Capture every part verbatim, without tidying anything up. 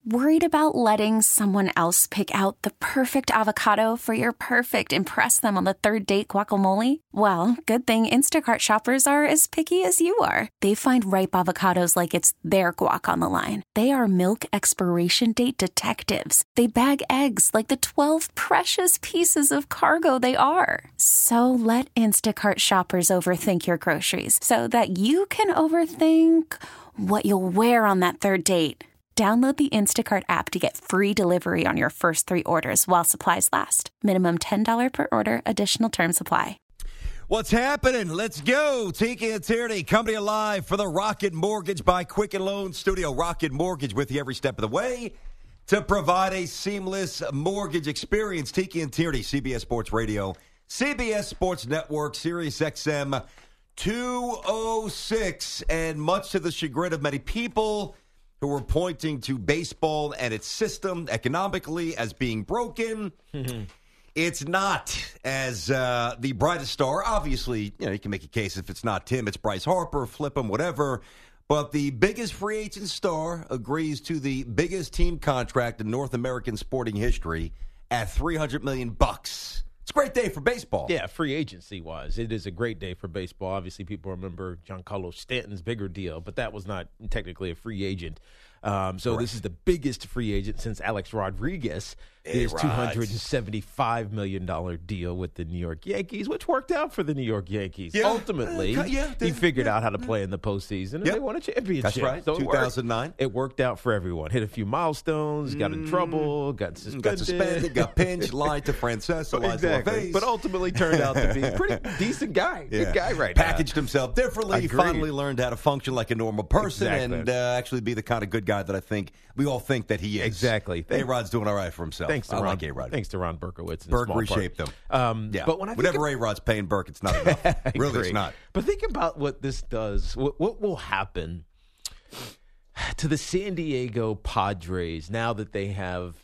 Worried about letting someone else pick out the perfect avocado for your perfect impress them on the third date guacamole? Well, good thing Instacart shoppers are as picky as you are. They find ripe avocados like it's their guac on the line. They are milk expiration date detectives. They bag eggs like the twelve precious pieces of cargo they are. So let Instacart shoppers overthink your groceries so that you can overthink what you'll wear on that third date. Download the Instacart app to get free delivery on your first three orders while supplies last. Minimum ten dollars per order. Additional terms apply. What's happening? Let's go. Tiki and Tierney coming to you live for the Rocket Mortgage by Quicken Loans Studio. Rocket Mortgage with you every step of the way to provide a seamless mortgage experience. Tiki and Tierney, C B S Sports Radio, C B S Sports Network, Sirius X M two oh six. And much to the chagrin of many people who were pointing to baseball and its system economically as being broken. It's not, as uh, the brightest star. Obviously, you know, you can make a case if it's not Tim, it's Bryce Harper, flip him, whatever. But the biggest free agent star agrees to the biggest team contract in North American sporting history at three hundred million bucks. It's a great day for baseball. Yeah, free agency-wise, it is a great day for baseball. Obviously, people remember Giancarlo Stanton's bigger deal, but that was not technically a free agent. Um, so Correct. This is the biggest free agent since Alex Rodriguez. His two hundred seventy-five million dollars deal with the New York Yankees, which worked out for the New York Yankees. Yeah. Ultimately, uh, yeah, he figured yeah, out how to play in the postseason, and yep. they won a championship. That's right, so two thousand nine. It, it worked out for everyone. Hit a few milestones, got in trouble, got suspended. Got suspended, got pinched, lied to Francesa, lied exactly. to LaVaze. But ultimately turned out to be a pretty decent guy. Yeah. Good guy right Packaged now. Packaged himself differently. He finally learned how to function like a normal person exactly. and uh, actually be the kind of good guy that I think we all think that he is. Exactly. A-Rod's doing all right for himself. Thanks to I Ron, like A-Rod. Thanks to Ron Berkowitz. Burke reshaped part. him. Um, yeah. But when I Whatever think A-Rod's paying Burke, it's not enough. Really, it's not. But think about what this does. What, what will happen to the San Diego Padres now that they have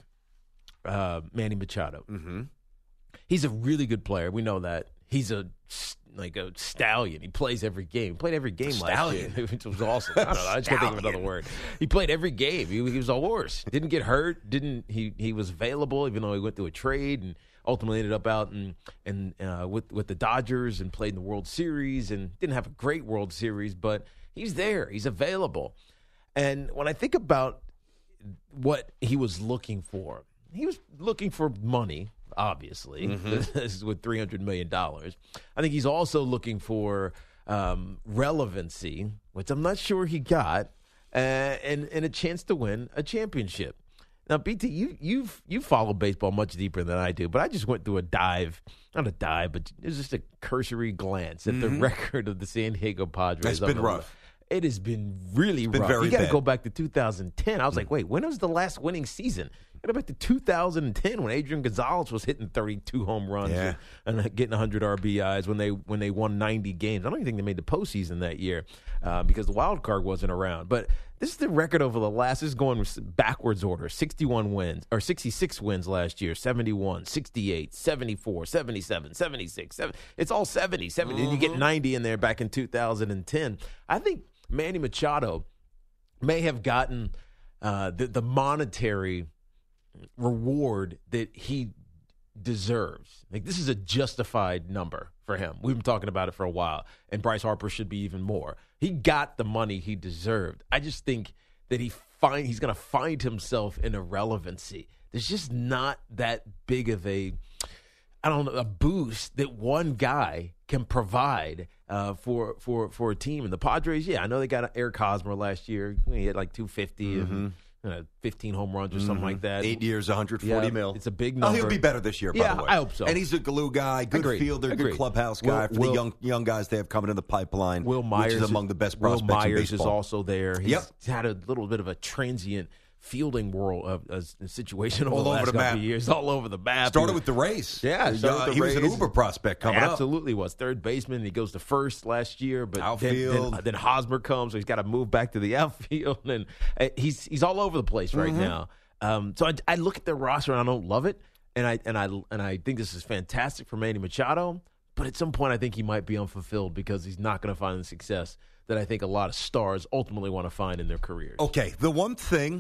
uh, Manny Machado? Mm-hmm. He's a really good player. We know that. He's a like a stallion. He plays every game. He played every game stallion. last year, which was awesome. I don't know. I just can't think of another word. He played every game. He, he was a horse. Didn't get hurt. Didn't he? He was available, even though he went through a trade and ultimately ended up out and and uh, with with the Dodgers and played in the World Series and didn't have a great World Series, but he's there. He's available. And when I think about what he was looking for, he was looking for money. Obviously, mm-hmm. with three hundred million dollars. I think he's also looking for um, relevancy, which I'm not sure he got, uh, and, and a chance to win a championship. Now, B T, you, you've you follow baseball much deeper than I do, but I just went through a dive, not a dive, but it was just a cursory glance at mm-hmm. the record of the San Diego Padres. It's been rough. It has been really it's been rough. Very you got to bad. go back to two thousand ten. I was mm-hmm. like, wait, when was the last winning season? Go back to two thousand ten when Adrian Gonzalez was hitting thirty-two home runs yeah. and, and getting one hundred R B Is when they when they won ninety games. I don't even think they made the postseason that year uh, because the wild card wasn't around. But this is the record over the last. This is going backwards order: sixty-one wins or sixty-six wins last year, seventy-one, sixty-eight, seventy-four, seventy-seven, seventy-six. seventy, it's all seventy, seventy. Mm-hmm. And you get ninety in there back in two thousand ten. I think Manny Machado may have gotten uh, the, the monetary reward that he deserves. Like, this is a justified number for him. We've been talking about it for a while, and Bryce Harper should be even more. He got the money he deserved. I just think that he find he's going to find himself in irrelevancy. There's just not that big of a, I don't know, a boost that one guy can provide uh, for for for a team. And the Padres, yeah, I know they got Eric Hosmer last year. He had like two fifty mm-hmm. and you know, fifteen home runs or something mm-hmm. like that. Eight years, one hundred forty yeah, mil. It's a big number. Oh, he'll be better this year, by yeah, the way. I hope so. And he's a glue guy, good Agreed. fielder, Agreed. good clubhouse guy Will, for Will, the young young guys they have coming in the pipeline. Will Myers which is among the best prospects Will Myers in baseball. is also there. He's yep. had a little bit of a transient fielding world of a situation over all the over last the couple map. of years, all over the map. Started with the Rays. Yeah, he, uh, the he Rays. was an Uber prospect coming Absolutely up. Absolutely was. Third baseman. He goes to first last year, but outfield. Then, then, then Hosmer comes, so he's got to move back to the outfield, and uh, he's he's all over the place right mm-hmm. now. Um, so I, I look at their roster and I don't love it, and I and I and I think this is fantastic for Manny Machado. But at some point, I think he might be unfulfilled because he's not going to find the success that I think a lot of stars ultimately want to find in their careers. Okay, the one thing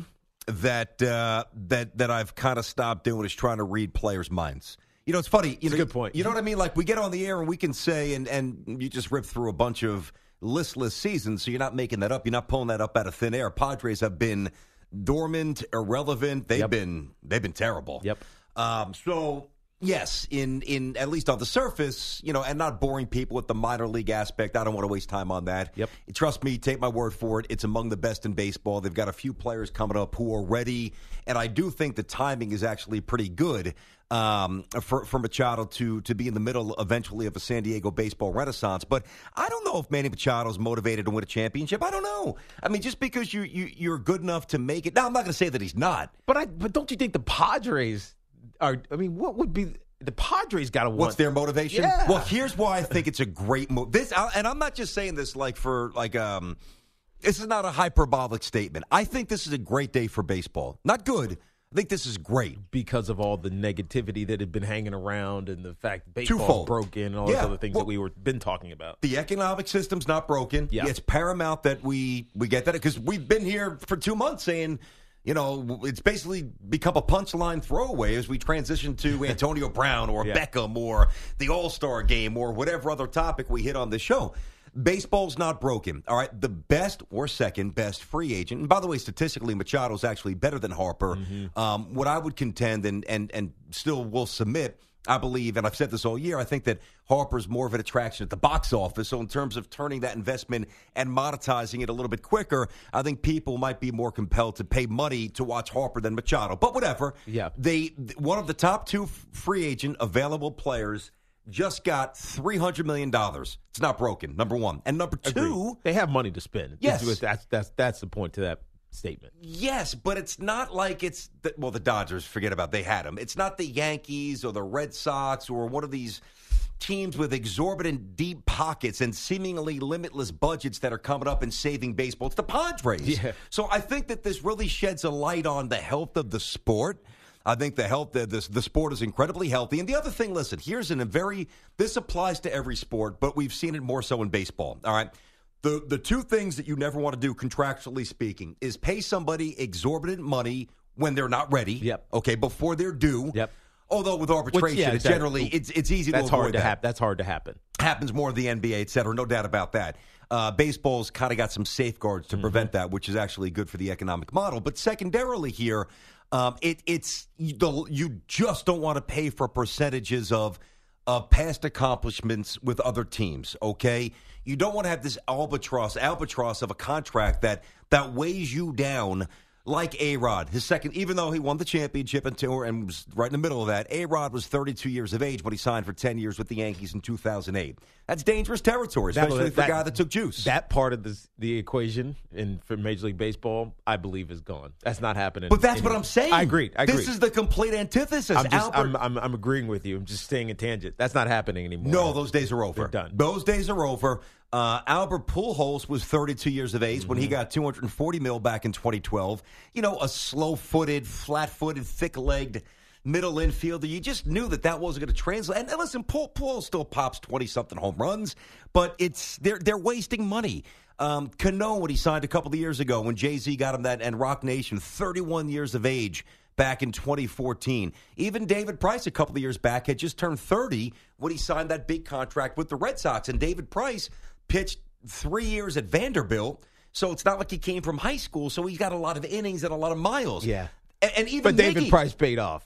that uh, that that I've kind of stopped doing is trying to read players' minds. You know, it's funny. You That's know, a good point. You know what I mean? Like, we get on the air and we can say, and, and you just rip through a bunch of listless seasons, so you're not making that up. You're not pulling that up out of thin air. Padres have been dormant, irrelevant. They've Yep. been they've been terrible. Yep. Um, so, yes, in, in at least on the surface, you know, and not boring people with the minor league aspect. I don't want to waste time on that. Yep. Trust me, take my word for it. It's among the best in baseball. They've got a few players coming up who are ready, and I do think the timing is actually pretty good um, for, for Machado to, to be in the middle eventually of a San Diego baseball renaissance. But I don't know if Manny Machado's motivated to win a championship. I don't know. I mean, just because you, you, you're good enough to make it. Now, I'm not going to say that he's not. But I but don't you think the Padres are? I mean, what would be the Padres got to want? What's their motivation? Yeah. Well, here's why I think it's a great move. This, and I'm not just saying this like for like um, this is not a hyperbolic statement. I think this is a great day for baseball. Not good. I think this is great because of all the negativity that had been hanging around and the fact that baseball's Twofold. broken and all Yeah. those other things Well, that we were been talking about. The economic system's not broken. Yeah. It's paramount that we we get that because we've been here for two months saying, you know, it's basically become a punchline throwaway as we transition to Antonio Brown or Yeah. Beckham or the All-Star game or whatever other topic we hit on this show. Baseball's not broken. All right, the best or second best free agent. And by the way, statistically, Machado's actually better than Harper. Mm-hmm. Um, what I would contend and and and still will submit, I believe, and I've said this all year, I think that Harper's more of an attraction at the box office. So in terms of turning that investment and monetizing it a little bit quicker, I think people might be more compelled to pay money to watch Harper than Machado. But whatever. Yeah. They one of the top two free agent available players just got three hundred million dollars. It's not broken, number one. And number two, Agreed. They have money to spend. Yes. That's, that's, that's the point to that statement. yes, but it's not like it's, the, well, the Dodgers, forget about they had them. It's not the Yankees or the Red Sox or one of these teams with exorbitant deep pockets and seemingly limitless budgets that are coming up and saving baseball. It's the Padres. Yeah. So I think that this really sheds a light on the health of the sport. I think the health the, the, the sport is incredibly healthy. And the other thing, listen, here's an, a very, this applies to every sport, but we've seen it more so in baseball. All right. The the two things that you never want to do, contractually speaking, is pay somebody exorbitant money when they're not ready. Yep. Okay, before they're due. Yep. Although with arbitration, Which, yeah, it's that- generally it's it's easy That's to avoid hard to that. happen. That's hard to happen. Happens more in the N B A, et cetera. No doubt about that. Uh, baseball's kind of got some safeguards to prevent that, which is actually good for the economic model. But secondarily here, um, it, it's you, the, you just don't want to pay for percentages of of past accomplishments with other teams, okay? You don't want to have this albatross, albatross of a contract that that weighs you down like A-Rod. His second, even though he won the championship and, tour and was right in the middle of that, A-Rod was thirty-two years of age when he signed for ten years with the Yankees in two thousand eight. That's dangerous territory, That- especially for that- a guy that took juice. That part of the the equation in for Major League Baseball, I believe, is gone. That's not happening. but that's in- what I'm saying. I agree. I agree. This is the complete antithesis. I'm just Albert, I'm, I'm I'm agreeing with you. I'm just staying a tangent. That's not happening anymore. No, those days are over. They're done. Those days are over. Uh, Albert Pujols was thirty-two years of age mm-hmm. when he got two hundred forty mil back in twenty twelve. You know, a slow-footed, flat-footed, thick-legged middle infielder. You just knew that that wasn't going to translate. And, and listen, Pujols Pujols still pops twenty-something home runs, but it's they're they're wasting money. Um, Cano, when he signed a couple of years ago, when Jay-Z got him that, and Rock Nation, thirty-one years of age back in twenty fourteen. Even David Price a couple of years back had just turned thirty when he signed that big contract with the Red Sox. And David Price pitched three years at Vanderbilt, so it's not like he came from high school, so he's got a lot of innings and a lot of miles. Yeah. And, and even But David Miggy, Price paid off.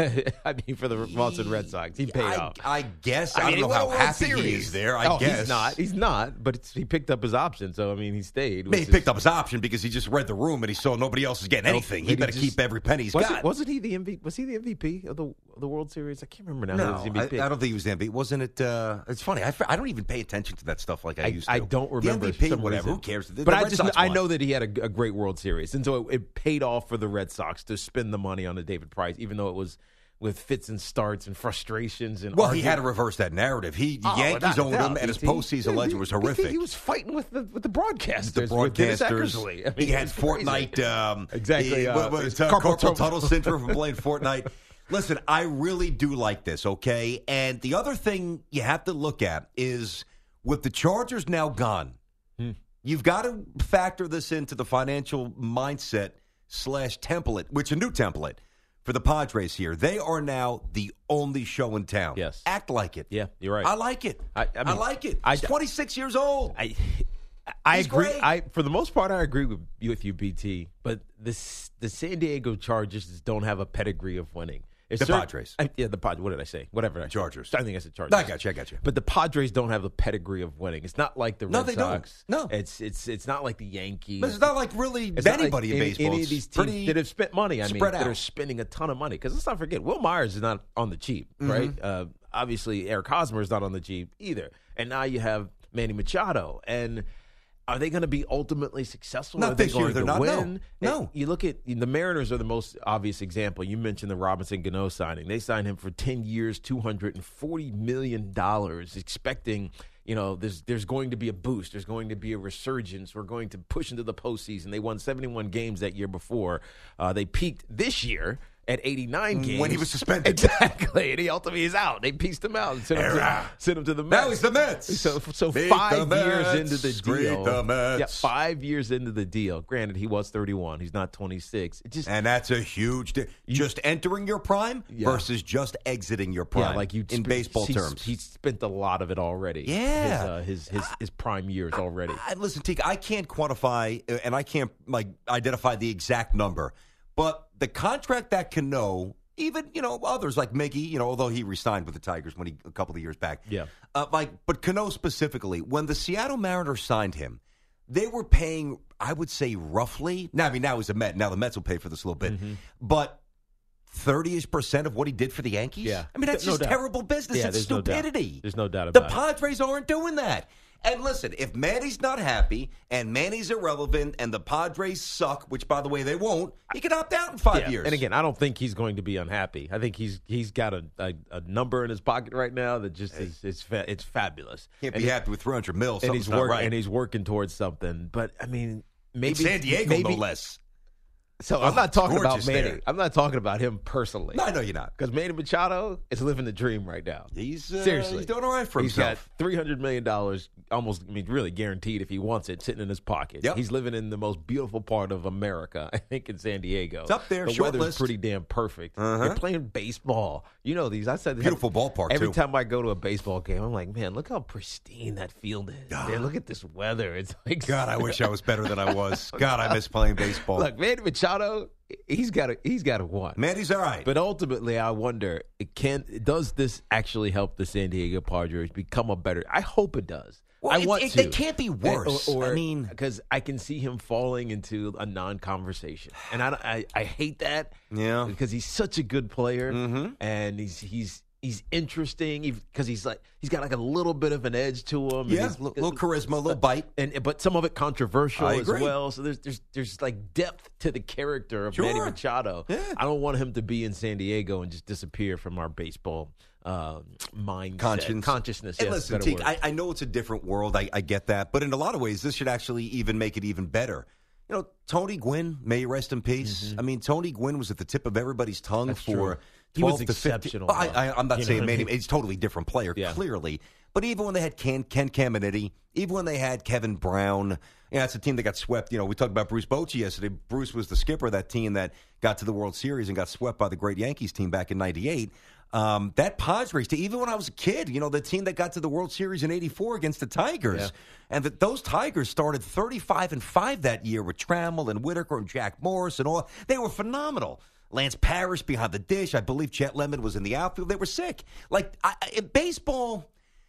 I mean, for the Boston Red Sox, he paid I, off. I guess. I, mean, don't he know won a how World happy he Series. is there. I oh, guess. he's not. He's not. But it's, he picked up his option, so I mean, he stayed. I mean, he which picked is- up his option because he just read the room and he saw nobody else is getting anything. He Did better just- keep every penny he's was got. It, wasn't he the M V P? Was he the M V P of the of the World Series? I can't remember now. who No, was the M V P. I, I don't think he was the M V P. Wasn't it? Uh, it's funny. I, f- I don't even pay attention to that stuff like I, I, used to. I don't remember. The M V P, for some whatever. reason. Who cares? The, but the I Red just Sox I won. know that he had a, a great World Series, and so it, it paid off for the Red Sox to spend the money on the David Price, even though it was with fits and starts and frustrations and Well, arguing. he had to reverse that narrative. He the Oh, Yankees without a owned him, doubt, and his B T. postseason Dude, legend was he- B T, horrific. He was fighting with the with the broadcasters, the with Dennis broadcasters. Eckersley. I mean, he had it's crazy. Fortnite. Um, Exactly, he- uh, what- what- it's uh, carpal carpal tunnel. tunnel syndrome from playing Fortnite. Listen, I really do like this, okay? And the other thing you have to look at is with the Chargers now gone, Hmm. you've got to factor this into the financial mindset slash template, which a new template for the Padres here. They are now the only show in town. Yes. Act like it. Yeah, you're right. I like it. I, I, mean, I like it. I, He's twenty-six years old. I, I He's agree. great. I for the most part, I agree with you, with you, B T. But this, the San Diego Chargers don't have a pedigree of winning. It's The certain, Padres. I, yeah, the Padres. What did I say? Whatever. I Chargers. I think I said Chargers. I got you. I got you. But the Padres don't have a pedigree of winning. It's not like the No, Red they don't. Sox. No. it's it's it's not like the Yankees. But it's not like really It's not anybody like in any, baseball. Any It's of these teams pretty that have spent money. I mean, spread that out. are spending a ton of money. Because let's not forget, Will Myers is not on the cheap, Mm-hmm. right? Uh, obviously, Eric Hosmer is not on the cheap either. And now you have Manny Machado. And are they going to be ultimately successful? Not are they this year, going they're to not, no. win? No. And you look at the Mariners are the most obvious example. You mentioned the Robinson Cano signing. They signed him for ten years, two hundred forty million dollars, expecting, you know, there's there's going to be a boost. There's going to be a resurgence. We're going to push into the postseason. They won seventy-one games that year before. Uh, they peaked this year at eighty-nine games. When he was suspended. Exactly. And he ultimately is out. They pieced him out and sent him to, sent him to the Mets. Now he's the Mets. So, so Beat five the years Mets. into the Scream deal. the Mets. Yeah, five years into the deal. Granted, he was thirty-one. He's not twenty-six. It just And that's a huge di- just entering your prime Yeah. versus just exiting your prime. yeah, like you in baseball he's, terms. He's spent a lot of it already. Yeah. his uh, his, his, his prime years already. I, listen, Teak, I can't quantify uh, and I can't like identify the exact number, but the contract that Cano, even you know others like Miggy, you know, although he resigned with the Tigers when he a couple of years back, Yeah. uh, like but Cano specifically, when the Seattle Mariners signed him, they were paying, I would say, roughly. Now, I mean, now he's a Met. Now the Mets will pay for this a little bit, Mm-hmm. but. thirty-ish percent of what he did for the Yankees? Yeah. I mean, that's No just doubt. terrible business. Yeah, it's there's no doubt. stupidity. There's no doubt The about it. Padres aren't doing that. And listen, if Manny's not happy and Manny's irrelevant and the Padres suck, which, by the way, they won't, he can opt out in five Yeah. years. And again, I don't think he's going to be unhappy. I think he's he's got a, a, a number in his pocket right now that just is it's fa- it's fabulous. can't and be he- happy with three hundred mil. and Something's he's not work, right. and he's working towards something. But I mean, maybe In San Diego, maybe, no less. So Oh, I'm not it's talking about gorgeous Manny. there. I'm not talking about him personally. No, I know you're not. Because Manny Machado is living the dream right now. He's uh, Seriously, he's doing all right for He's himself. got three hundred million dollars, almost, I mean, really guaranteed if he wants it, sitting in his pocket. Yep. He's living in the most beautiful part of America, I think, in San Diego. It's up there, The short weather's list. pretty damn perfect. Uh-huh. They're playing baseball. You know these. I said Beautiful ballpark, Every too. time I go to a baseball game, I'm like, man, look how pristine that field is. Man, look at this weather. It's like God, I wish I was better than I was. God, I miss playing baseball. Look, Manny Machado, he's got to he's got to want. Manny's all right. But ultimately, I wonder, it can does this actually help the San Diego Padres become a better? I hope it does. Well, I it- want it- to. it can't be worse. Or, I mean- because I can see him falling into a non-conversation, and I, I, I hate that. Yeah. because he's such a good player, Mhm. and he's he's. He's interesting because he's like he's got like a little bit of an edge to him. and Yeah, he's- little, little charisma, a little bite. and but some of it controversial I as agree. well. So there's there's there's like depth to the character of Sure. Manny Machado. Yeah. I don't want him to be in San Diego and just disappear from our baseball uh, mindset, Conscience. consciousness. And yes, listen, better Teak, word. I, I know it's a different world. I, I get that. But in a lot of ways, this should actually even make it even better. You know, Tony Gwynn, may he rest in peace. I mean, Tony Gwynn was at the tip of everybody's tongue That's for true. He was twelve to fifteen. exceptional, Well, I, though. I, I'm not You know saying what I made him. mean? He's a totally different player, Yeah. clearly. But even when they had Ken, Ken Caminiti, even when they had Kevin Brown, yeah, it's a team that got swept. You know, we talked about Bruce Bochy yesterday. Bruce was the skipper of that team that got to the World Series and got swept by the great Yankees team back in ninety-eight. Um, that Padres team, even when I was a kid, you know, the team that got to the World Series in eighty-four against the Tigers. Yeah. And that those Tigers started thirty-five and five that year with Trammell and Whitaker and Jack Morris and all. They were phenomenal. Lance Parrish behind the dish. I believe Chet Lemon was in the outfield. They were sick. Like, I, I, in baseball,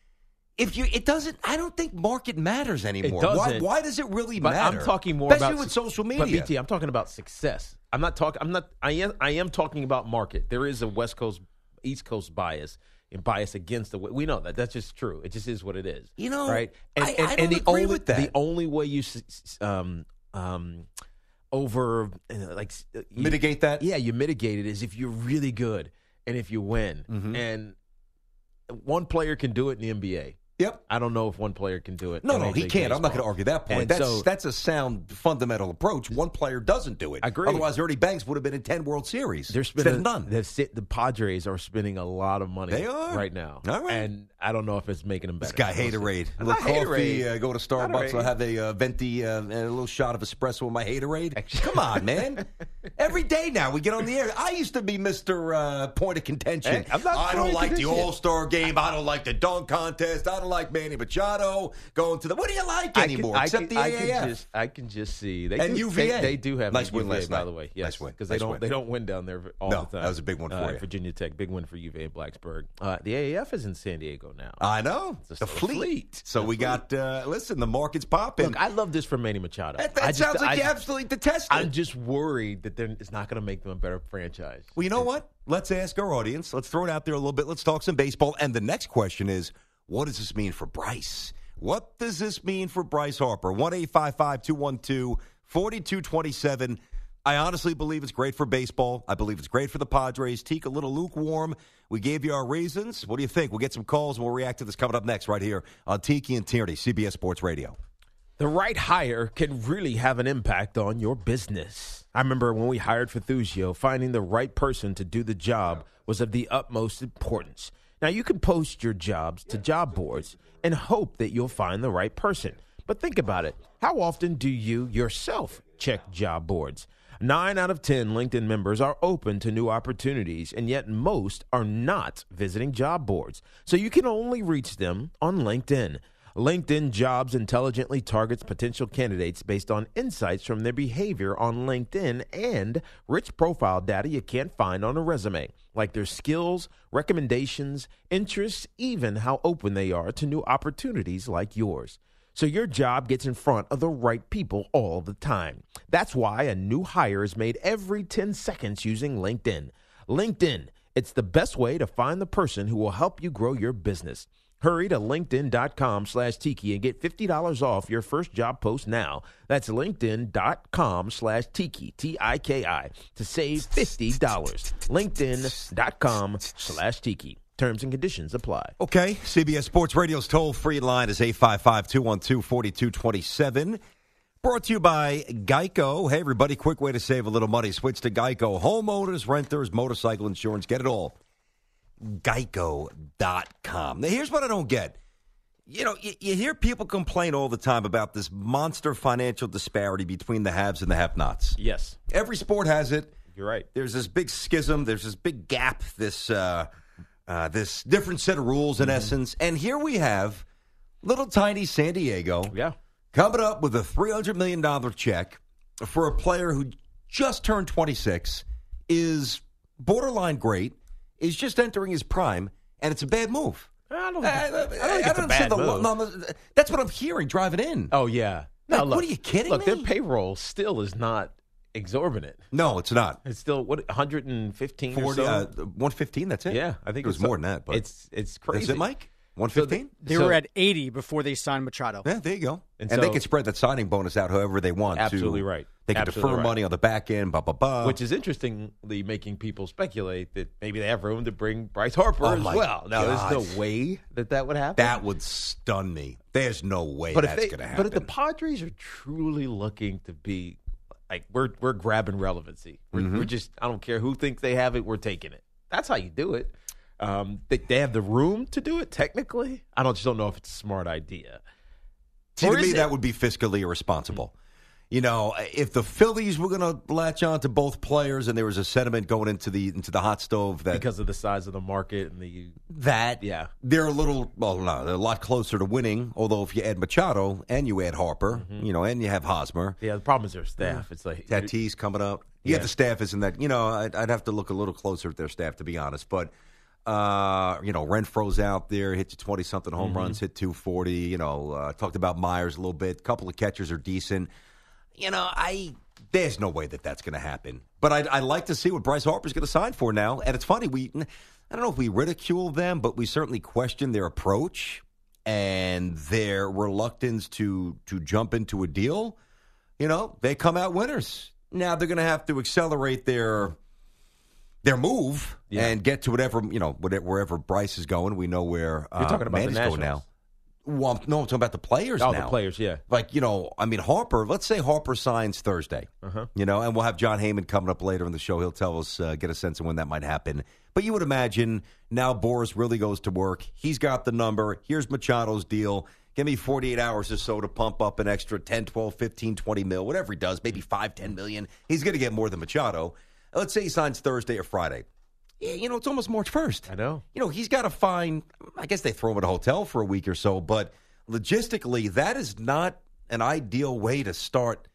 if you, it doesn't, I don't think market matters anymore. It Why, doesn't. why does it really But matter? I'm talking more Especially about with social But media. B T, I'm talking about success. I'm not talking. I'm not. I am. I am talking about market. There is a West Coast, East Coast bias and bias against the. We know that. That's just true. It just is what it is. You know, right? And, I- and, I and don't the agree only with that. the only way you s- s- um um over uh, like s- you, Mitigate that? Yeah, you mitigate it is if you're really good and if you win. Mm-hmm. And one player can do it in the N B A. Yep. I don't know if one player can do it. No, in no, Major he League can't. I'm not Baseball. going to argue that point. And That's so- that's a sound, fundamental approach. One player doesn't do it. I agree. Otherwise, Ernie Banks would have been in ten World Series. They're instead spending of none. The, the Padres are spending a lot of money. They are. right now. All right. And I don't know if it's making them better. This guy Haterade. A little Not coffee, Haterade. uh, go to Starbucks, Haterade. I'll have a uh, venti, uh, and a little shot of espresso with my Haterade. Come on, man. Every day now we get on the air. I used to be Mister Uh, point of contention. Hey, I'm not I don't point of like the contention. All-Star game. I don't like the dunk contest. I don't like Manny Machado going to the... What do you like I can- anymore I except can, the I A A F? Can just, I can just see. They And do, U V A. They, they do have Nice a win U V A, last by night. the way. Yes, Nice win. because they Nice don't win. they don't win down there all No, the time. that was a big one for uh, you. Virginia Tech, big win for U V A and Blacksburg. Uh, the A A F is in San Diego now. I know. It's The a fleet. fleet. So The we fleet. got... Uh, listen, the market's popping. Look, I love this for Manny Machado. that that I just- sounds like I, you absolutely detest it. I'm just worried that they're, it's not going to make them a better franchise. Well, you know what? Let's ask our audience. Let's throw it out there a little bit. Let's talk some baseball. And the next question is, what does this mean for Bryce? What does this mean for Bryce Harper? one eight five five two one two four two two seven. I honestly believe it's great for baseball. I believe it's great for the Padres. Teak, a little lukewarm. We gave you our reasons. What do you think? We'll get some calls and we'll react to this coming up next right here on Tiki and Tierney, C B S Sports Radio. The right hire can really have an impact on your business. I remember when we hired Fethusio, finding the right person to do the job was of the utmost importance. Now, you can post your jobs to job boards and hope that you'll find the right person. But think about it. How often do you yourself check job boards? Nine out of ten LinkedIn members are open to new opportunities, and yet most are not visiting job boards. So you can only reach them on LinkedIn. LinkedIn Jobs intelligently targets potential candidates based on insights from their behavior on LinkedIn and rich profile data you can't find on a resume, like their skills, recommendations, interests, even how open they are to new opportunities like yours. So your job gets in front of the right people all the time. That's why a new hire is made every ten seconds using LinkedIn. LinkedIn, it's the best way to find the person who will help you grow your business. Hurry to linkedin.com slash tiki and get fifty dollars off your first job post now. That's linkedin.com slash tiki, T I K I, to save fifty dollars. linkedin.com slash tiki. Terms and conditions apply. Okay, C B S Sports Radio's toll-free line is eight five five two one two four two two seven. Brought to you by Geico. Hey, everybody, quick way to save a little money. Switch to Geico. Homeowners, renters, motorcycle insurance, get it all. Geico dot com. Now, here's what I don't get. You know, you, you hear people complain all the time about this monster financial disparity between the haves and the have-nots. Yes, Every sport has it. you're right. There's this big schism. There's this big gap, this uh, uh, this different set of rules in essence. And here we have little tiny San Diego Yeah. coming up with a three hundred million dollars check for a player who just turned twenty-six, is borderline great, is just entering his prime, and it's a bad move. I don't, I, I I, don't think I it's a don't bad understand the, move. no, no, that's what I'm hearing driving in. Oh, yeah. No, Like, look, what are you kidding Look, me? their payroll still is not exorbitant. No, it's not. It's still, what, one hundred fifteen forty, or so? uh, one fifteen, that's it? Yeah, I think it was it's more than that. But it's it's crazy. Is it, Mike? one fifteen? They So- were at eighty before they signed Machado. Yeah, there you go. And, And they so- can spread that signing bonus out however they want. Absolutely to, right. They can Absolutely defer right. money on the back end, blah, blah, blah. Which is interestingly making people speculate that maybe they have room to bring Bryce Harper Oh, as my well. Now, God. there's no way that that would happen. That would stun me. There's no way but if that's they, going to happen. but if the Padres are truly looking to be like we're we're grabbing relevancy, we're, Mm-hmm. we're just I don't care who thinks they have it, we're taking it. That's how you do it. Um, they, they have the room to do it. Technically, I don't just don't know if it's a smart idea. See, Or to is me, it? that would be fiscally irresponsible. You know, if the Phillies were going to latch on to both players and there was a sentiment going into the into the hot stove that Because of the size of the market and the that yeah. they're a little well, no, they're a lot closer to winning. Although if you add Machado and you add Harper, Mm-hmm. you know, and you have Hosmer, Yeah, the problem is their staff. It's like Tatis coming up. Yeah, Yeah. the staff isn't that. You know, I'd, I'd have to look a little closer at their staff to be honest. But uh, you know, Renfro's out there, hit you twenty something home Mm-hmm. runs, hit two forty. You know, uh, talked about Myers a little bit. A couple of catchers are decent. You know, I there's no way that that's going to happen. But I'd, I'd like to see what Bryce Harper's going to sign for now. And it's funny, we I don't know if we ridicule them, but we certainly question their approach and their reluctance to to jump into a deal. You know, they come out winners. Now they're going to have to accelerate their their move Yeah. and get to whatever you know whatever, wherever Bryce is going. We know where uh, You're talking about the Manny's going Nationals. now. Well, I'm- no, I'm talking about the players Oh, now. the players, yeah. Like, you know, I mean, Harper, let's say Harper signs Thursday, Uh-huh. you know, and we'll have John Heyman coming up later in the show. He'll tell us, uh, get a sense of when that might happen. But you would imagine now Boris really goes to work. He's got the number. Here's Machado's deal. Give me forty-eight hours or so to pump up an extra ten, twelve, fifteen, twenty mil, whatever he does, maybe five, ten million. He's going to get more than Machado. Let's say he signs Thursday or Friday. Yeah, you know, it's almost March first. I know. You know, he's got to find, I guess they throw him at a hotel for a week or so, but logistically, that is not an ideal way to start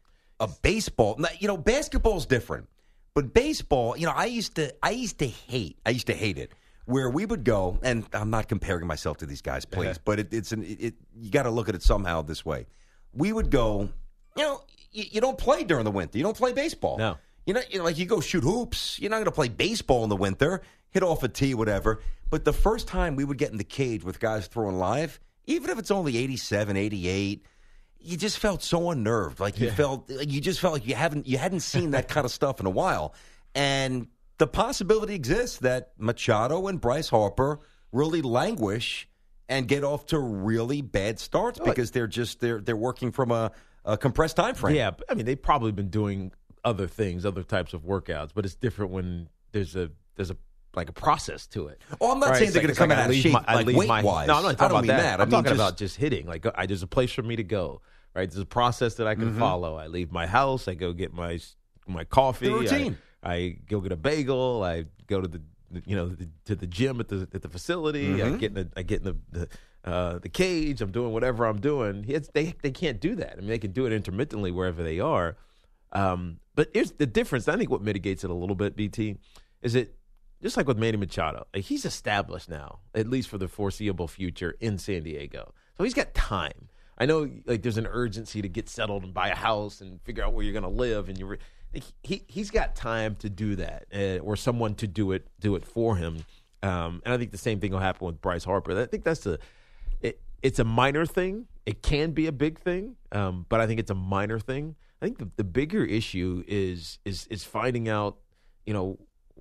a baseball. Now, you know, basketball's different, but baseball, you know, I used to, I used to hate, I used to hate it, where we would go, and I'm not comparing myself to these guys, please, but it, it's an, it, it you got to look at it somehow this way. We would go, you know, you, you don't play during the winter. You don't play baseball. No. You know, you know, like you go shoot hoops. You're not going to play baseball in the winter, hit off a tee, whatever. But the first time we would get in the cage with guys throwing live, even if it's only eighty-seven, eighty-eight, you just felt so unnerved. Like you Yeah. felt, like you just felt like you haven't, you hadn't seen that kind of stuff in a while. And the possibility exists that Machado and Bryce Harper really languish and get off to really bad starts because they're just they're they're working from a, a compressed time frame. Yeah, I mean, they've probably been doing other things, other types of workouts, but it's different when there's a there's a like a process to it. Oh, I'm not Right? saying It's they're like- going to come it's like I out of leave shape, my- I like leave my- weight-wise. No, I'm not I talking don't about mean that. that. I I'm mean talking just- about just hitting. Like I, there's a place for me to go. Right, there's a process that I can follow. I leave my house. I go get my my coffee. The routine. I, I go get a bagel. I go to the you know the, to the gym at the at the facility. I get in the, I get in the the, uh, the cage. I'm doing whatever I'm doing. It's, they they can't do that. I mean, they can do it intermittently wherever they are. Um, but here's the difference. I think what mitigates it a little bit, B T, is it just like with Manny Machado. Like he's established now, at least for the foreseeable future, in San Diego. So he's got time. I know, like, there's an urgency to get settled and buy a house and figure out where you're going to live, and you, re- like, he he's got time to do that, uh, or someone to do it do it for him. Um, and I think the same thing will happen with Bryce Harper. I think that's a it, it's a minor thing. It can be a big thing, um, but I think it's a minor thing. I think the, the bigger issue is is is finding out, you know,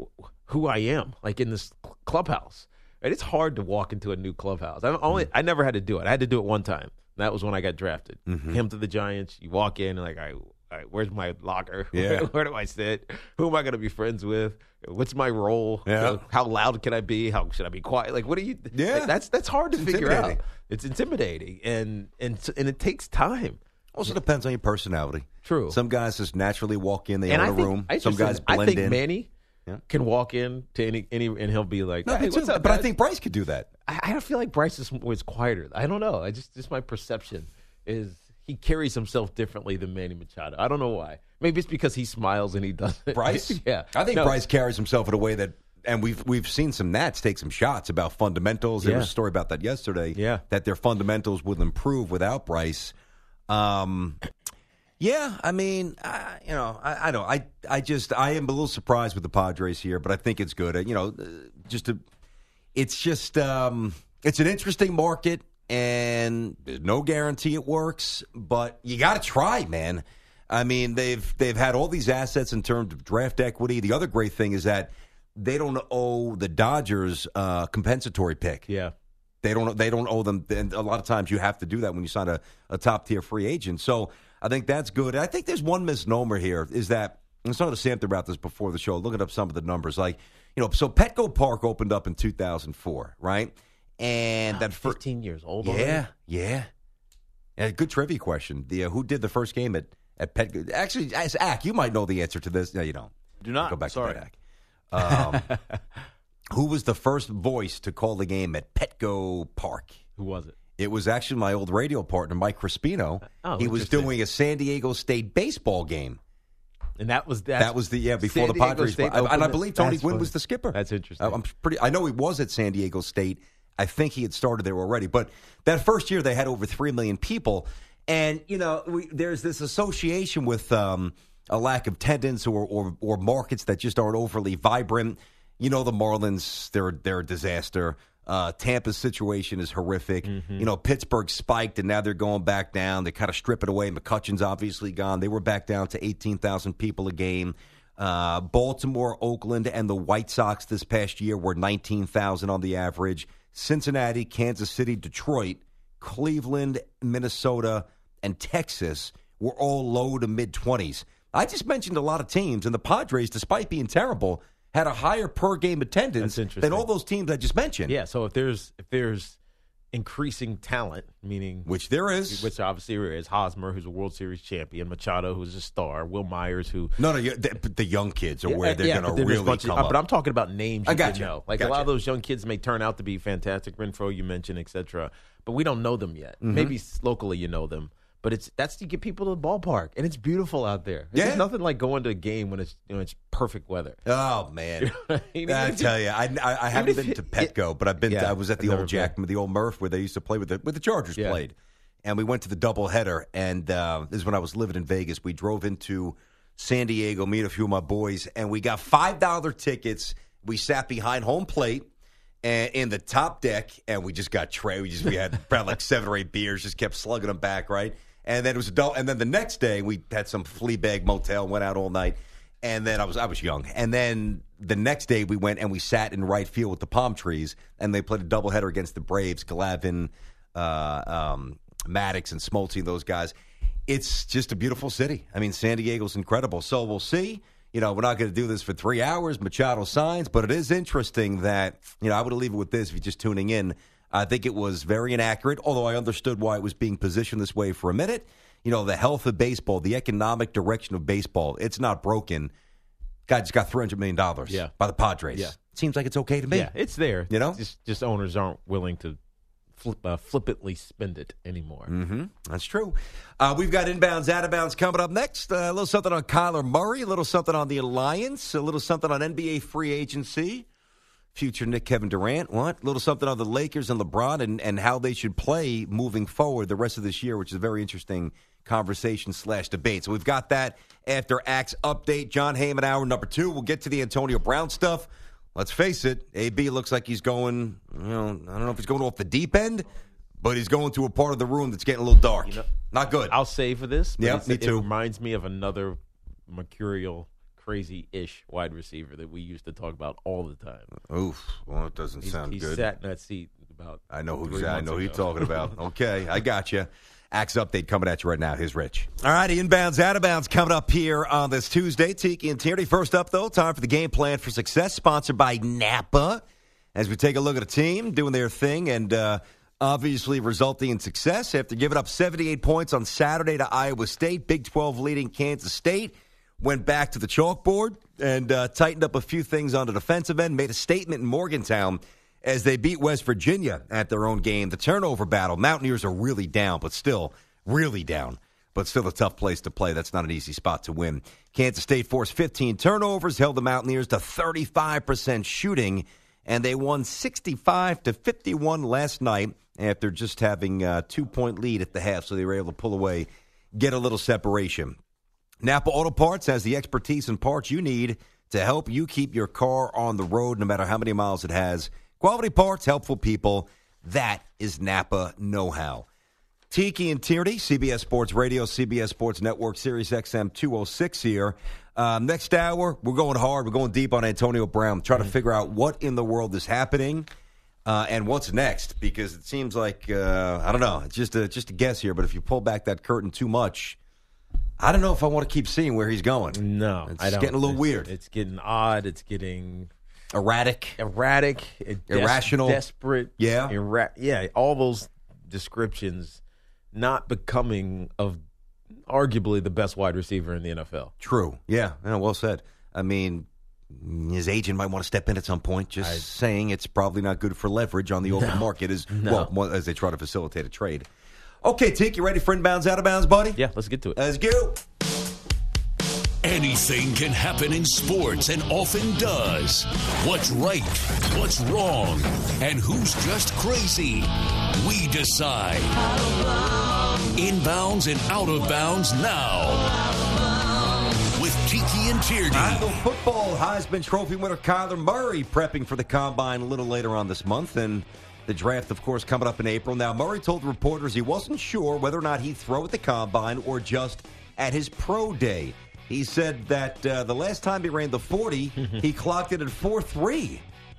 who I am, like in this clubhouse. Right? It's hard to walk into a new clubhouse. I only I never had to do it. I had to do it one time. That was when I got drafted. Mm-hmm. Came to the Giants. You walk in and like, all right, all right, where's my locker? Yeah. Where, where do I sit? Who am I going to be friends with? What's my role? Yeah. You know, how loud can I be? How should I be quiet? Like, what do you? Yeah. like, that's that's hard to It's figure out. intimidating. It's intimidating, and and and it takes time. Also depends on your personality. True. Some guys just naturally walk in, they and own I a think, room. I Some just guys think- blend I think in. Manny Yeah. can walk in to any any, and he'll be like, No, hey, me too. what's up, But I guys? think Bryce could do that. I, I don't feel like Bryce is, was quieter. I don't know. I just just my perception is he carries himself differently than Manny Machado. I don't know why. Maybe it's because he smiles and he doesn't. Bryce? yeah. I think No. Bryce carries himself in a way that, and we've we've seen some Nats take some shots about fundamentals. There Yeah. was a story about that yesterday. Yeah. That their fundamentals will improve without Bryce. Um, yeah, I mean, I, you know, I, I don't. I I just I am a little surprised with the Padres here, but I think it's good. You know, uh, just to, it's just um, it's an interesting market, and there's no guarantee it works, but you got to try, man. I mean, they've they've had all these assets in terms of draft equity. The other great thing is that they don't owe the Dodgers uh, compensatory pick. Yeah. They don't. They don't owe them. And a lot of times you have to do that when you sign a, a top tier free agent. So I think that's good. I think there's one misnomer here is that I was talking to Sam about this before the show, looking up some of the numbers. Like, you know, so Petco Park opened up in two thousand four, right? And that first fifteen years old. yeah, already? yeah. And a good trivia question. The uh, who did the first game at at Petco? Actually, as Ack, you might know the answer to this. No, you don't. Do not. Go back Sorry. to that, Ack. Um, who was the first voice to call the game at Petco Park? Who was it? It was actually my old radio partner, Mike Crispino. Oh, he was interesting. doing a San Diego State baseball game. And that was that. That was the yeah before San the Diego Padres, State and I opened it? believe Tony That's Gwynn funny. was the skipper. That's interesting. I'm pretty. I know he was at San Diego State. I think he had started there already. But that first year, they had over three million people, and you know, we, there's this association with um, a lack of attendance or, or or markets that just aren't overly vibrant. You know, the Marlins, they're they're a disaster. Uh, Tampa's situation is horrific. Mm-hmm. You know, Pittsburgh spiked, and now they're going back down. They kind of strip it away. McCutcheon's obviously gone. They were back down to eighteen thousand people a game. Uh, Baltimore, Oakland, and the White Sox this past year were nineteen thousand on the average. Cincinnati, Kansas City, Detroit, Cleveland, Minnesota, and Texas were all low to mid-twenties. I just mentioned a lot of teams, and the Padres, despite being terrible, had a higher per-game attendance than all those teams I just mentioned. Yeah, so if there's if there's increasing talent, meaning which there is, which obviously there is, Hosmer, who's a World Series champion, Machado, who's a star, Will Myers, who no, no, the, the young kids are yeah, where they're yeah, going to really come of, up. But I'm talking about names you I got can you. know. Like got a lot you. of those young kids may turn out to be fantastic. Renfroe, you mentioned, et cetera. But we don't know them yet. Mm-hmm. Maybe locally you know them. But it's that's to get people to the ballpark, and it's beautiful out there. Yeah. There's nothing like going to a game when it's you know, it's perfect weather. Oh man, you know, I tell you, I, I, I haven't been to Petco, but I've been. Yeah, to, I was at the I've old Jack, been. the old Murph, where they used to play with the with the Chargers Yeah. played, and we went to the doubleheader. And uh, this is when I was living in Vegas. We drove into San Diego, meet a few of my boys, and we got five dollar tickets. We sat behind home plate. And in the top deck, and we just got tray. We just we had probably like seven or eight beers, just kept slugging them back, right? And then it was adult. And then the next day, we had some flea bag motel, went out all night. And then I was I was young. And then the next day, we went and we sat in right field with the palm trees, and they played a doubleheader against the Braves, Glavine, uh, um, Maddox, and Smoltz, and those guys. It's just a beautiful city. I mean, San Diego's incredible. So we'll see. You know, we're not going to do this for three hours, Machado signs, but it is interesting that, you know, I would leave it with this if you're just tuning in. I think it was very inaccurate, although I understood why it was being positioned this way for a minute. You know, the health of baseball, the economic direction of baseball, it's not broken. Guy just got three hundred million dollars yeah. by the Padres. Yeah. Seems like it's okay to me. Yeah, it's there. You know? Just, just owners aren't willing to flip, uh, flippantly spend it anymore. Mm-hmm. That's true. Uh, we've got inbounds, out of bounds coming up next. Uh, a little something on Kyler Murray, a little something on the Alliance, a little something on N B A free agency, future Nick Kevin Durant. What? A little something on the Lakers and LeBron and, and how they should play moving forward the rest of this year, which is a very interesting conversation slash debate. So we've got that after Axe Update. John Heyman, hour number two. We'll get to the Antonio Brown stuff. Let's face it, A B looks like he's going, you know, I don't know if he's going off the deep end, but he's going to a part of the room that's getting a little dark. You know, not good. I'll say for this. But yeah, it's, me it too. It reminds me of another mercurial, crazy-ish wide receiver that we used to talk about all the time. Oof. Well, it doesn't he's, sound he good. He sat in that seat about I know who, three I know who ago. you're talking about. Okay, I got you. Axe Update coming at you right now. Here's Rich. All righty, inbounds, out of bounds coming up here on this Tuesday. Tiki and Tierney. First up, though, time for the game plan for success, sponsored by Napa. As we take a look at a team doing their thing and uh, obviously resulting in success after giving up seventy-eight points on Saturday to Iowa State. Big twelve leading Kansas State went back to the chalkboard and uh, tightened up a few things on the defensive end, made a statement in Morgantown as they beat West Virginia at their own game. The turnover battle, Mountaineers are really down, but still really down, but still a tough place to play. That's not an easy spot to win. Kansas State forced fifteen turnovers, held the Mountaineers to thirty-five percent shooting, and they won sixty-five to fifty-one last night after just having a two-point lead at the half, so they were able to pull away, get a little separation. Napa Auto Parts has the expertise and parts you need to help you keep your car on the road no matter how many miles it has. Quality parts, helpful people. That is Napa know-how. Tiki and Tierney, C B S Sports Radio, C B S Sports Network, Sirius X M two oh six here. Um, next hour, we're going hard. We're going deep on Antonio Brown, trying to figure out what in the world is happening uh, and what's next, because it seems like, uh, I don't know, it's just a, just a guess here, but if you pull back that curtain too much, I don't know if I want to keep seeing where he's going. No, it's I don't. getting a little it's, weird. It's getting odd. It's getting erratic, erratic, des- irrational, desperate. Yeah, ira- yeah. All those descriptions not becoming of arguably the best wide receiver in the N F L. True. Yeah. yeah well said. I mean, his agent might want to step in at some point. Just I, saying, it's probably not good for leverage on the open no, market as no. well as they try to facilitate a trade. Okay, Tiki, you ready for inbounds, out of bounds, buddy? Yeah, let's get to it. Let's go. Anything can happen in sports and often does. What's right, what's wrong, and who's just crazy? We decide. Inbounds and out of bounds now. With Tiki and Tierney. Iowa football Heisman Trophy winner Kyler Murray prepping for the Combine a little later on this month, and the draft, of course, coming up in April. Now, Murray told reporters he wasn't sure whether or not he'd throw at the Combine or just at his pro day. He said that uh, the last time he ran the forty, he clocked it at four three.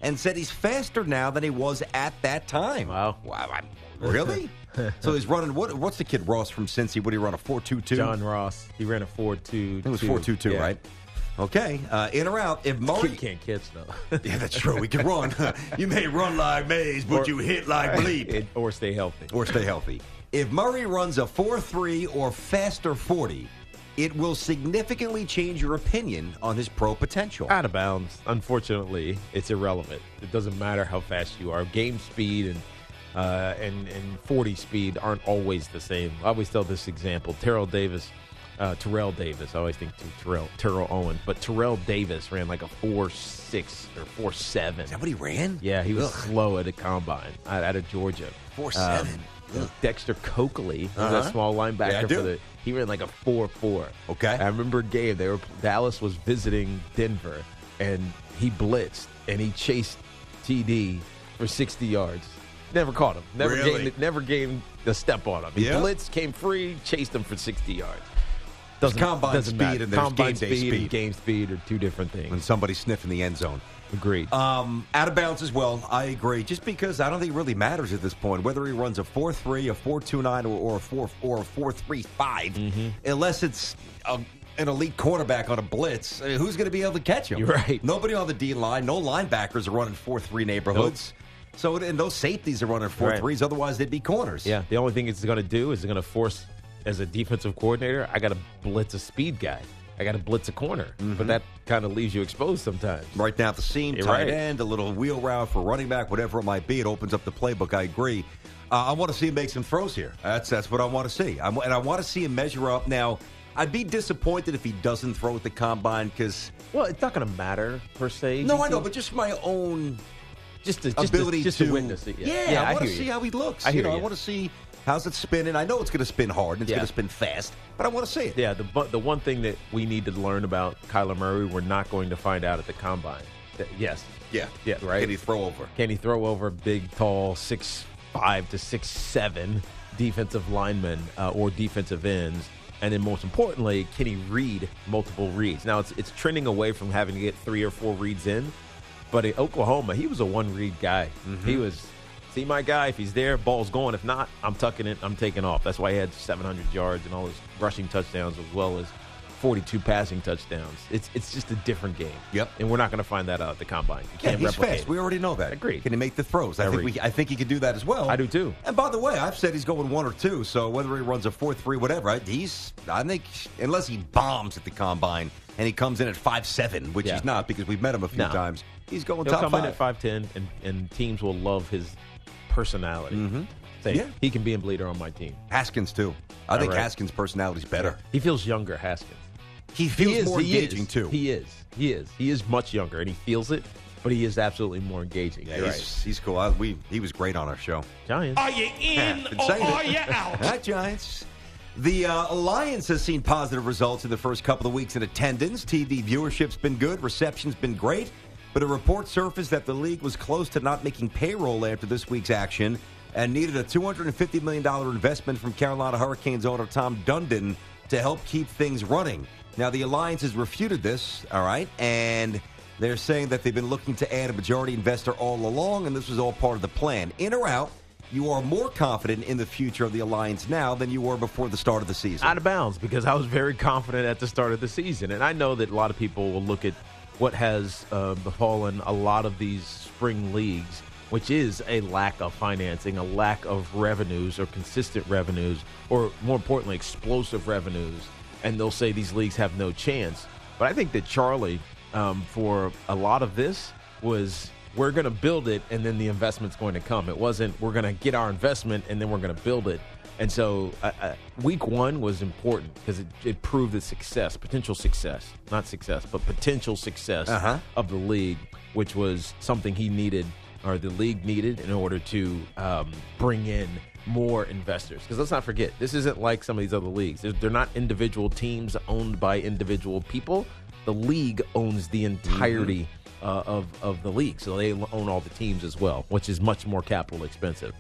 and said he's faster now than he was at that time. Wow. Wow. I- Really? So he's running, what? what's the kid Ross from Cincy? What did he run, a four two two? John Ross. He ran a four two two. It was four two two, yeah. right? Okay. Uh, in or out, if Murray... Kid can't catch, though. Yeah, that's true. We can run. You may run like Mays, but Or- you hit like bleep. It- or stay healthy. Or stay healthy. If Murray runs a four three or faster forty, it will significantly change your opinion on his pro potential. Out of bounds. Unfortunately, it's irrelevant. It doesn't matter how fast you are. Game speed and uh, and and forty speed aren't always the same. I always tell this example. Terrell Davis, uh, Terrell Davis. I always think to Terrell Terrell Owens, but Terrell Davis ran like a four six or four seven. Is that what he ran? Yeah, he was Ugh. slow at a combine out, out of Georgia. four seven. Um, Dexter Coakley was Uh-huh. a small linebacker Yeah, I do. for the. He ran like a four four. Okay. I remember a game. They were Dallas was visiting Denver, and he blitzed and he chased T D for sixty yards. Never caught him. Never Really? gained. Never gained a step on him. He Yeah. blitzed, came free, chased him for sixty yards. Doesn't combine doesn't speed matter. and there's combine game day speed, speed. and game speed are two different things. When somebody's sniffing the end zone. Agreed. Um, out of bounds as well. I agree. Just because I don't think it really matters at this point whether he runs a four three, a four two nine, or, or a four or a four three five, Mm-hmm. unless it's a, an elite quarterback on a blitz. I mean, who's going to be able to catch him? You're right. Nobody on the D line. No linebackers are running four three neighborhoods. So and those safeties are running four threes. Otherwise, they'd be corners. Yeah, the only thing it's going to do is it's going to force, as a defensive coordinator, I got to blitz a speed guy. I got to blitz a corner. Mm-hmm. But that kind of leaves you exposed sometimes. Right now at the seam, You're tight right. end, a little wheel route for running back, whatever it might be. It opens up the playbook. I agree. Uh, I want to see him make some throws here. That's that's what I want to see. I'm, and I want to see him measure up. Now, I'd be disappointed if he doesn't throw at the combine because... Well, it's not going to matter, per se. No, G T. I know, but just my own just to, just ability to, just to... to witness it. Yeah, Yeah, I, I want to hear see you. how he looks. I you hear know, I you. want to see how's it spinning. I know it's going to spin hard and it's Yeah. going to spin fast, but I want to see it. Yeah, the bu- the one thing that we need to learn about Kyler Murray, we're not going to find out at the combine. That- yes. Yeah. Yeah, right. Can he throw over? Can he throw over big, tall, six five to six seven defensive linemen uh, or defensive ends? And then most importantly, can he read multiple reads? Now, it's it's trending away from having to get three or four reads in. But in Oklahoma, he was a one-read guy. Mm-hmm. He was, see my guy, if he's there, ball's going. If not, I'm tucking it, I'm taking off. That's why he had seven hundred yards and all his rushing touchdowns as well as forty-two passing touchdowns. It's it's just a different game. Yep. And we're not going to find that out at the combine. You Yeah, can't he's replicate fast. it. We already know that. Agreed. Can he make the throws? I think Agreed. we, I think he can do that as well. I do too. And by the way, I've said he's going one or two. So whether he runs a four three, whatever, I- he's I think unless he bombs at the combine and he comes in at five seven, which Yeah. he's not because we've met him a few No. times. He's going He'll top come five. in at five ten, and, and teams will love his personality. Mm-hmm. Say, Yeah. he can be a bleeder on my team. Haskins too. I All think right. Haskins' personality's better. He feels younger, Haskins. He feels he is, more he engaging is. too. He is. He is. He is much younger, and he feels it, but he is absolutely more engaging. Yeah, You're he's, right. he's cool. I, we he was great on our show. Giants. Are you in Been or saying it. are you out? That Giants. The uh, Alliance has seen positive results in the first couple of weeks in attendance. T V viewership's been good. Reception's been great. But a report surfaced that the league was close to not making payroll after this week's action and needed a two hundred fifty million dollars investment from Carolina Hurricanes owner Tom Dundon to help keep things running. Now, the Alliance has refuted this, all right, and they're saying that they've been looking to add a majority investor all along, and this was all part of the plan. In or out, you are more confident in the future of the Alliance now than you were before the start of the season. Out of bounds, because I was very confident at the start of the season. And I know that a lot of people will look at what has uh, befallen a lot of these spring leagues, which is a lack of financing, a lack of revenues or consistent revenues, or more importantly, explosive revenues. And they'll say these leagues have no chance. But I think that Charlie, um, for a lot of this, was we're going to build it and then the investment's going to come. It wasn't we're going to get our investment and then we're going to build it. And so uh, uh, week one was important because it, it proved the success, potential success, not success, but potential success Uh-huh. of the league, which was something he needed or the league needed in order to um, bring in more investors. Because let's not forget, this isn't like some of these other leagues. They're, they're not individual teams owned by individual people. The league owns the entirety uh, of, of the league. So they own all the teams as well, which is much more capital expensive.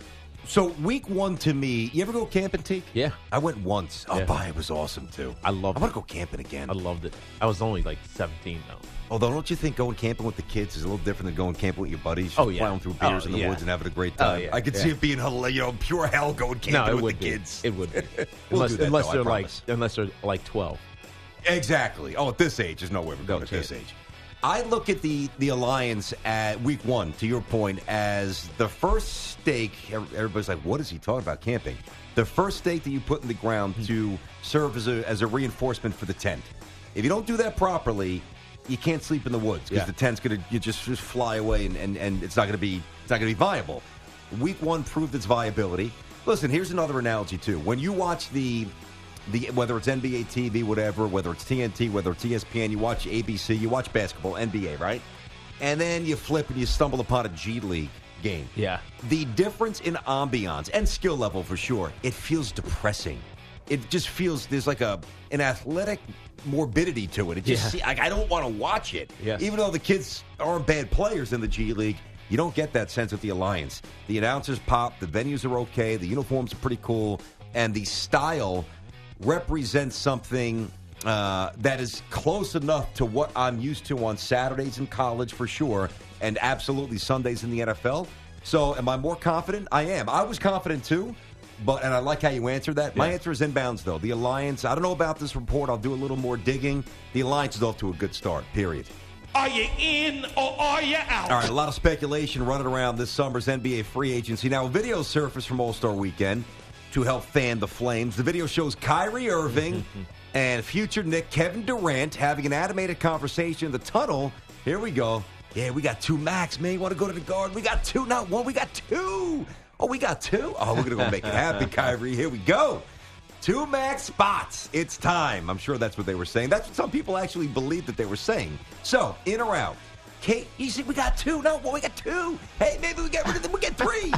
So week one to me, you ever go camping, Teak? Yeah. I went once. Oh, Yeah. boy, it was awesome, too. I loved I want it. to go camping again. I loved it. I was only like seventeen though. Although, don't you think going camping with the kids is a little different than going camping with your buddies? Just Oh, yeah. plowing through beers Oh, in the yeah. woods and having a great Oh, time. yeah. I could Yeah. see it being, you know, pure hell going camping No, it with would the be. kids. It would be. We'll unless do that, unless though, I they're like promise. unless they're like twelve. Exactly. Oh, at this age, there's no way we're going Go at this camping. age. I look at the the alliance at week one, to your point, as the first stake. Everybody's like, what is he talking about camping? The first stake that you put in the ground to serve as a, as a reinforcement for the tent. If you don't do that properly, you can't sleep in the woods because Yeah. the tent's going to you just, just fly away and, and, and it's not going to be it's not going to be viable. Week one proved its viability. Listen, here's another analogy too. When you watch the The, whether it's N B A T V, whatever, whether it's T N T, whether it's E S P N, you watch A B C, you watch basketball, N B A, right? And then you flip and you stumble upon a G League game. Yeah. The difference in ambiance and skill level for sure, it feels depressing. It just feels there's like a an athletic morbidity to it. It just Yeah. like I don't want to watch it. Yes. Even though the kids aren't bad players in the G League, you don't get that sense with the Alliance. The announcers pop, the venues are okay, the uniforms are pretty cool, and the style represents something uh, that is close enough to what I'm used to on Saturdays in college for sure, and absolutely Sundays in the N F L. So am I more confident? I am. I was confident too, but and I like how you answered that. My Yeah. answer is inbounds, though. The Alliance, I don't know about this report. I'll do a little more digging. The Alliance is off to a good start, period. Are you in or are you out? All right, a lot of speculation running around this summer's N B A free agency. Now, a video surfaced from All-Star Weekend to help fan the Flames. The video shows Kyrie Irving and future Knick Kevin Durant having an animated conversation in the tunnel. Here we go. Yeah, we got two max, man. You want to go to the Garden? We got two, not one. We got two. Oh, we got two? Oh, we're going to go make it happen, Kyrie. Here we go. Two max spots. It's time. I'm sure that's what they were saying. That's what some people actually believe that they were saying. So, in or out? Kate, you said we got two. No, well, we got two. Hey, maybe we get rid of them. We get three.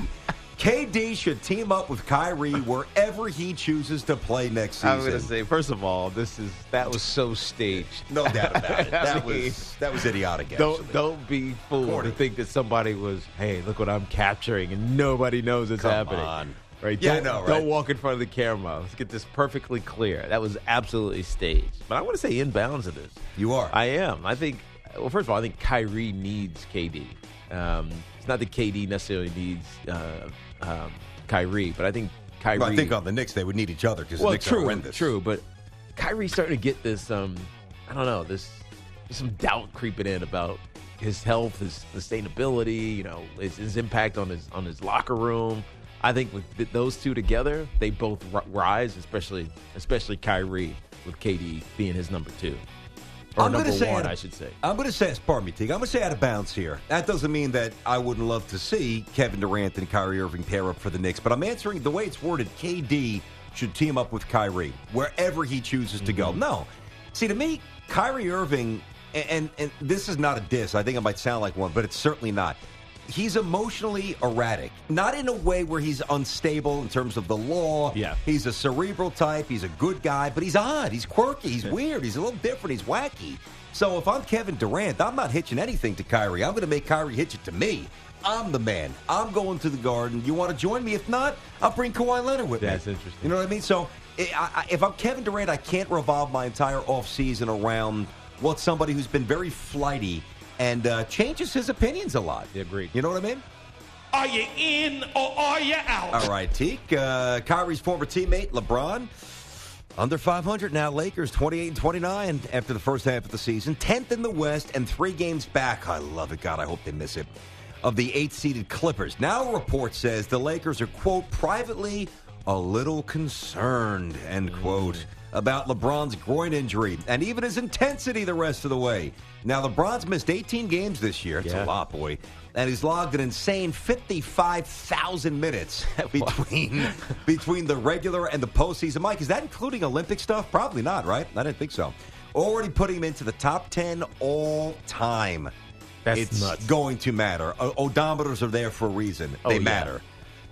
K D should team up with Kyrie wherever he chooses to play next season. I'm going to say, first of all, this is that was so staged. No doubt about it. That I mean, was that was idiotic. Actually. Don't don't be fooled Corny. to think that somebody was, hey, look what I'm capturing, and nobody knows it's Come happening. on. Right? Yeah, I don't, know, right? Don't walk in front of the camera. Let's get this perfectly clear. That was absolutely staged. But I want to say inbounds of this. You are. I am. I think. Well, first of all, I think Kyrie needs K D. Um, it's not that K D necessarily needs uh, um, Kyrie, but I think Kyrie. Well, I think on the Knicks they would need each other because well, the Knicks true, are horrendous. true, but Kyrie's starting to get this. Um, I don't know. This there's some doubt creeping in about his health, his sustainability. You know, his, his impact on his on his locker room. I think with th- those two together, they both r- rise, especially especially Kyrie with K D being his number two. Or I'm number gonna say one, out- I should say. I'm going to say, pardon me, Teague. I'm going to say out of bounds here. That doesn't mean that I wouldn't love to see Kevin Durant and Kyrie Irving pair up for the Knicks, but I'm answering the way it's worded. K D should team up with Kyrie wherever he chooses to go. No, see, to me, Kyrie Irving, and, and and this is not a diss. I think it might sound like one, but it's certainly not. He's emotionally erratic, not in a way where he's unstable in terms of the law. Yeah. He's a cerebral type. He's a good guy, but he's odd. He's quirky. He's weird. He's a little different. He's wacky. So if I'm Kevin Durant, I'm not hitching anything to Kyrie. I'm going to make Kyrie hitch it to me. I'm the man. I'm going to the Garden. You want to join me? If not, I'll bring Kawhi Leonard with me. That's interesting. You know what I mean? So I, I, if I'm Kevin Durant, I can't revolve my entire offseason around what somebody who's been very flighty and uh, changes his opinions a lot. Yeah, agreed. You know what I mean? Are you in or are you out? All right, Teak. Uh, Kyrie's former teammate, LeBron, under five hundred now. Lakers, twenty-eight and twenty-nine after the first half of the season. tenth in the West and three games back. I love it. God, I hope they miss it. Of the eighth-seeded Clippers. Now a report says the Lakers are, quote, privately a little concerned, end quote, about LeBron's groin injury and even his intensity the rest of the way. Now, LeBron's missed eighteen games this year. It's a Yeah. lot, boy. And he's logged an insane fifty-five thousand minutes between between the regular and the postseason. Mike, is that including Olympic stuff? Probably not, right? I didn't think so. Already putting him into the top ten all time. That's it's nuts. going to matter. O- odometers are there for a reason. Oh, They yeah. matter.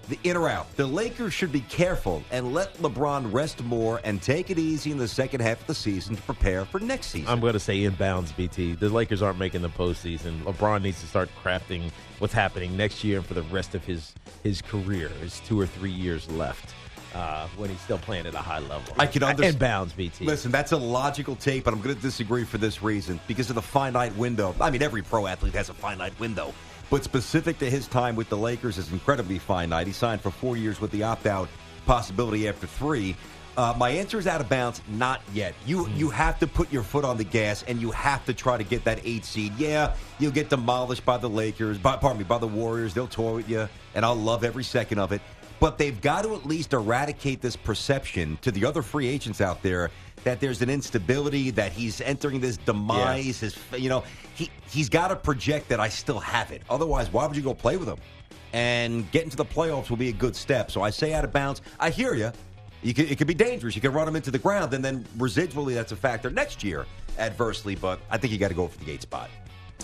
the in or out. The Lakers should be careful and let LeBron rest more and take it easy in the second half of the season to prepare for next season. I'm going to say inbounds, B T. The Lakers aren't making the postseason. LeBron needs to start crafting what's happening next year and for the rest of his, his career. His two or three years left uh, when he's still playing at a high level. I can understand. Inbounds, B T. Listen, that's a logical take, but I'm going to disagree for this reason. Because of the finite window. I mean, every pro athlete has a finite window. But specific to his time with the Lakers is incredibly finite. He signed for four years with the opt-out possibility after three. Uh, my answer is out of bounds, not yet. You mm. you have to put your foot on the gas, and you have to try to get that eight seed. Yeah, you'll get demolished by the Lakers, by, pardon me, by the Warriors. They'll toy with you, and I'll love every second of it. But they've got to at least eradicate this perception to the other free agents out there that there's an instability, that he's entering this demise. Yeah. His, you know, he, he's got to project that I still have it. Otherwise, why would you go play with him? And getting to the playoffs will be a good step. So I say out of bounds. I hear you. You could, it could be dangerous. You could run him into the ground, and then residually that's a factor next year adversely. But I think you got to go for the eight spot.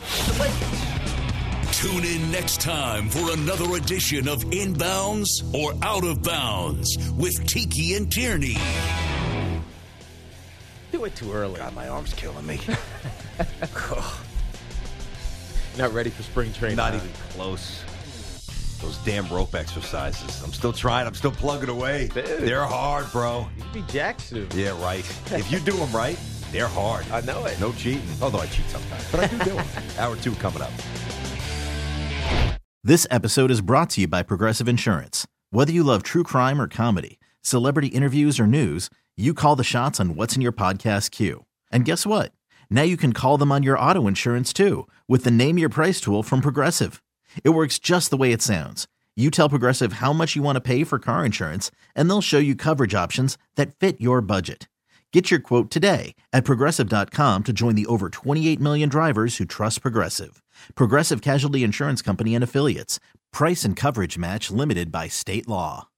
Tune in next time for another edition of Inbounds or Out of Bounds with Tiki and Tierney. Do it too early. God, my arm's killing me. Not ready for spring training. Not even close. Those damn rope exercises. I'm still trying. I'm still plugging away. Dude. They're hard, bro. You can be jacked soon. Yeah, right. If you do them right, they're hard. I know it. No cheating. Although I cheat sometimes. But I do do them. Hour two coming up. This episode is brought to you by Progressive Insurance. Whether you love true crime or comedy, celebrity interviews or news, you call the shots on what's in your podcast queue. And guess what? Now you can call them on your auto insurance too with the Name Your Price tool from Progressive. It works just the way it sounds. You tell Progressive how much you want to pay for car insurance, and they'll show you coverage options that fit your budget. Get your quote today at Progressive dot com to join the over twenty-eight million drivers who trust Progressive. Progressive Casualty Insurance Company and Affiliates. Price and coverage match limited by state law.